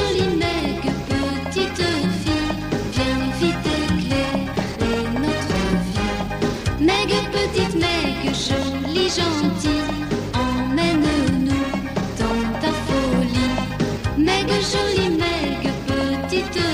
jolie Meg, petite fille, viens vite éclairer notre vie. Meg, petite Meg, jolie, gentille, emmène-nous dans ta folie. Meg, jolie Meg, petite